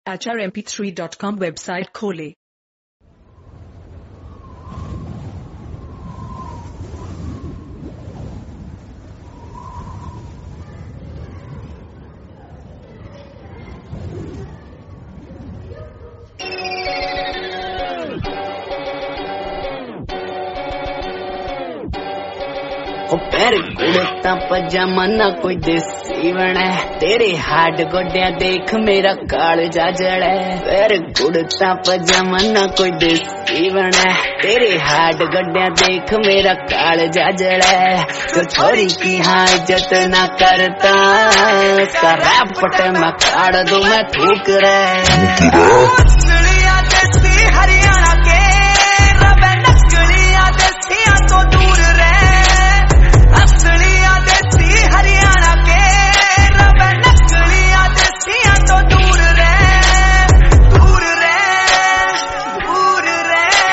HRMP3.com website खोलें। पैर कुड़ता पजामा ना कोई देसी बना, तेरे हाड गोड्या देख मेरा कालजा जड़ा। पैर कुड़ता पजामा ना कोई देसी बना, तेरे हाड गोड्या देख मेरा कालजा जड़ा। तो छोरी की हाँ इज्जत ना करता, उसका रैपट मैं काट दूं मैं थूक रहा। हरियाणा के रब नकलिया देसिया तो दूर रहे, हरियाणा के रब नकलिया देसिया तो दूर रहे, दूर रहे, दूर रहे।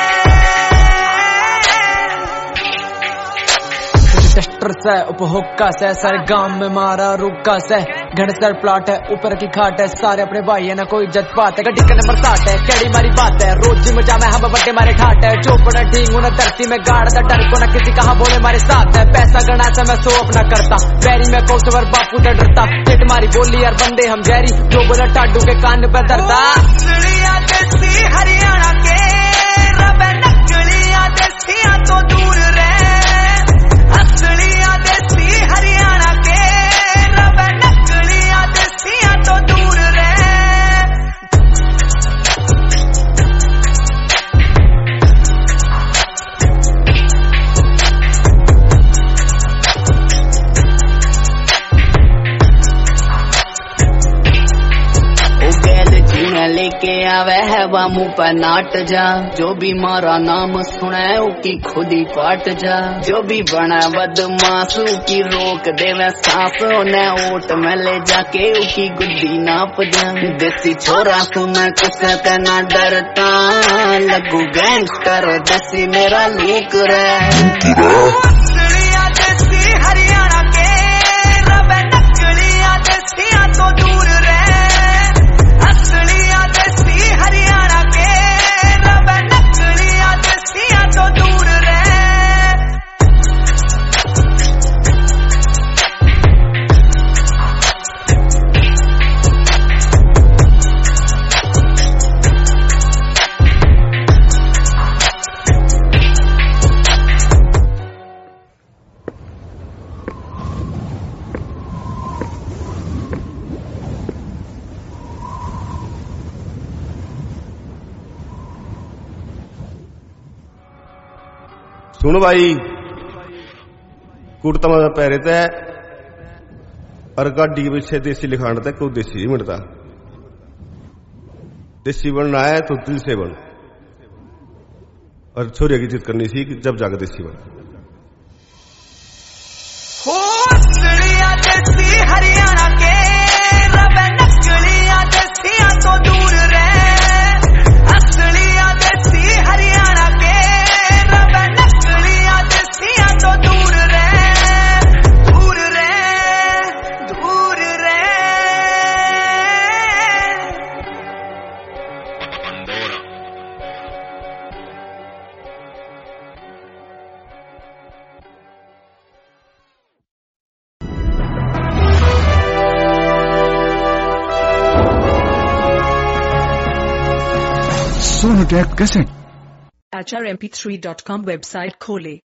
टेस्टर से उपभोक्ता से सर गांव में मारा रुका से घन सर प्लाट है ऊपर की खाट है, सारे अपने भाई है ना कोई जत पात है। गड्डी के नंबर 60 है केड़ी मारी बात है, रोज मजा में हम बड़े मारे ठाट है। चौपड़ा ढींग उन्हें धरती में गाड़ दा डर को न किसी कहा बोले मारे साथ है। पैसा गणा से मैं सो अपना करता, बैरी में कौशवर बापू से डरता। पेट मारी बोली यार बंदे हम गहरी, जो बोला टाडू के कान पे दरदा। हरियाणा के रब नकलिया देसिया तो दूर रहे, असलिया देसी हरियाणा के रब नकलिया देसिया तो दूर रहे। लेके आवे है वा मुँह पर नाट जा, जो भी मारा नाम सुने उसकी खुद ही पाट जा। जो भी बना बदमाश की रोक देवे सांस, उन्हें ओट में ले जाके उसकी गुद्दी नाप जा। देसी छोरा सू मैं किसे ना डरता, लगू गैंगस्टर देसी मेरा लूक रहे। हरियाणा के रब नकलिया देसिया तो दूर रहे, हरियाणा के रब नकलिया देसिया तो दूर रहे। सुन भाई, कुर्ता में पैरे ते और गाड़ी के पीछे देसी लिखाना था, कोई देसी नहीं मिलता। देसी बनना है तो दिल से बन, और छोरिया की इज्जत करनी सी जब जाकर देसी बन। हरियाणा के रब नकलिया देसिया तो दूर रहे, असलिया देसी हरियाणा के रब नकलिया देसिया तो दूर रहे, दूर रहे, दूर रहे। HRMP3.com वेबसाइट खोलें।